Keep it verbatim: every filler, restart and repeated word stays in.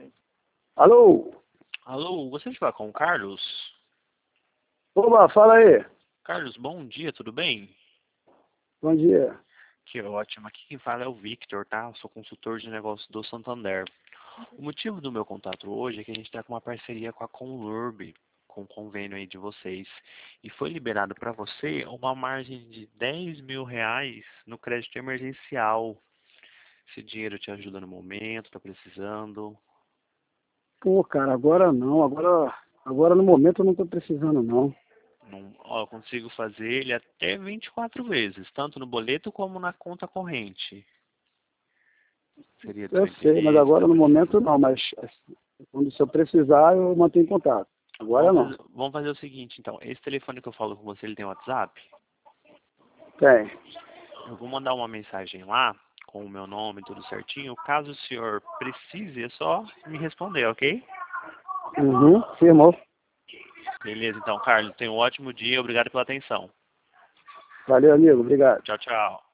Alô? Alô, gostaria de falar com o Carlos? Oba, fala aí. Carlos, bom dia, tudo bem? Bom dia. Que ótimo. Aqui quem fala é o Victor, tá? Sou consultor de negócios do Santander. O motivo do meu contato hoje é que a gente está com uma parceria com a Conlurb, com o convênio aí de vocês. E foi liberado para você uma margem de dez mil reais no crédito emergencial. Esse dinheiro te ajuda no momento, tá precisando. Pô, cara, agora não. Agora, agora no momento eu não tô precisando, não. Não, ó, eu consigo fazer ele até vinte e quatro vezes, tanto no boleto como na conta corrente. Seria do Eu seu sei, mas interesse, tá agora no momento precisando. não. Mas assim, quando se eu precisar, eu mantenho contato. Agora Vamos não. fazer, vamos fazer o seguinte, então. Esse telefone que eu falo com você, ele tem WhatsApp? Tem. Eu vou mandar uma mensagem lá, com o meu nome, tudo certinho. Caso o senhor precise, é só me responder, ok? Uhum, firmou. Beleza, então, Carlos. Tenha um ótimo dia. Obrigado pela atenção. Valeu, amigo. Obrigado. Tchau, tchau.